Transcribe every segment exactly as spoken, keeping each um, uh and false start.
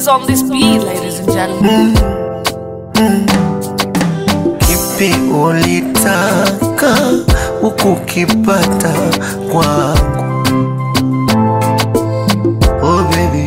is on this beat, ladies and gentlemen. Mm, mm. Kipi ulitaka ukukipata kwangu? Oh baby,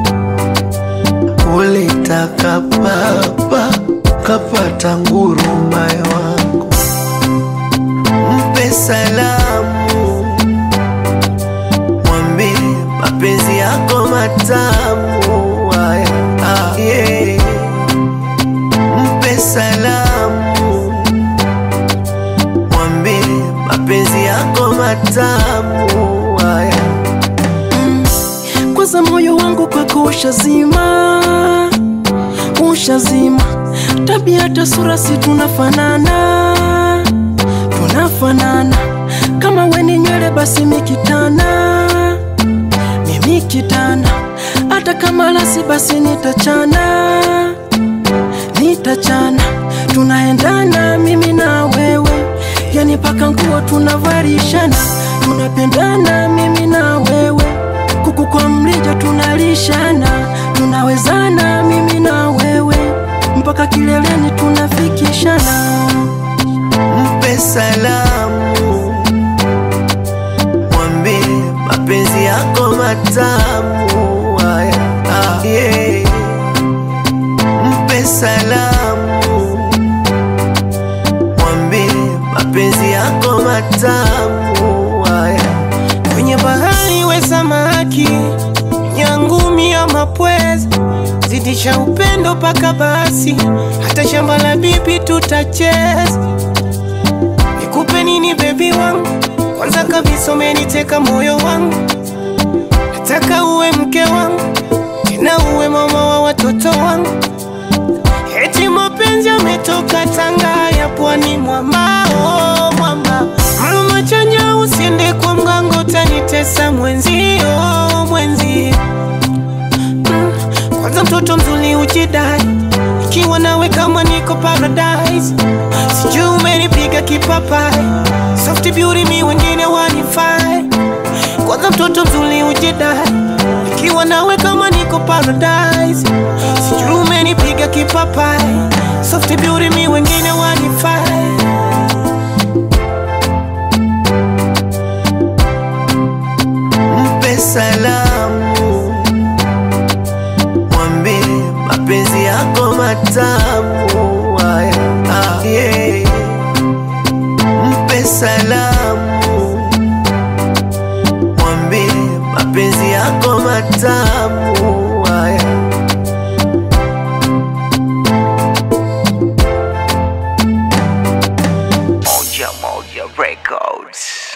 ulitaka baba kapata ngurumae wangu. Mpe salamu, mwambie mapenzi yako matamu. Haya, ah, yeah. Mpe salamu, mwambie mapenzi yako matamu. Haya. mm. Kwanza moyo wangu kwako ushazima, ushazima. Tabia hata sura si tunafanana, tunafanana. Kama we ni nywele basi mikitana, mimi kitana. Hata kama lasi basi nitachana, nitachana. Tunaendana mimi na wewe, yani paka nguo tunavarishana. Tunapendana mimi na wewe, kuku kwa mrija tunalishana. Tunawezana mimi na wewe, mpaka kileleni tunafikishana. Mpe salamu, mwambie mapenzi yako matamu. Haya, ah, yeah. Mpe salamu, mwambie mapenzi yako matamu. Haya. Kwenye bahari we samaki, nyangumi ya mapwezi. Zidisha upendo paka basi, hata shamba la bibi tutacheza. Nikupe nini baby wangu? Kwanza kabisa umeniteka moyo wangu. Nataka uwe mke wangu, tena uwe mama wa watoto wangu. Eti mapenzi yametoka Tanga ya pwani mwamba, oh mwamba. Mama chanya usiende kwa mgango, utanitesa mwenzio, mwenzio. mm. Kwanza mtoto mzuri ujidai, ikiwa nawe kama niko paradise. Sijui umenipiga kipapai, soft beauty mi wengine wanifai. Kwanza mtoto mzuri ujidai, ikiwa nawe kama niko paradise. Sijui umenipiga kipapai, soft beauty mi wengine wanifai. Mpe salamu, mwambie mapenzi yako matamu. Haya, ah, yeah. Mpe salamu, mwambie mapenzi yako matamu. Haya. Moja Moja Records.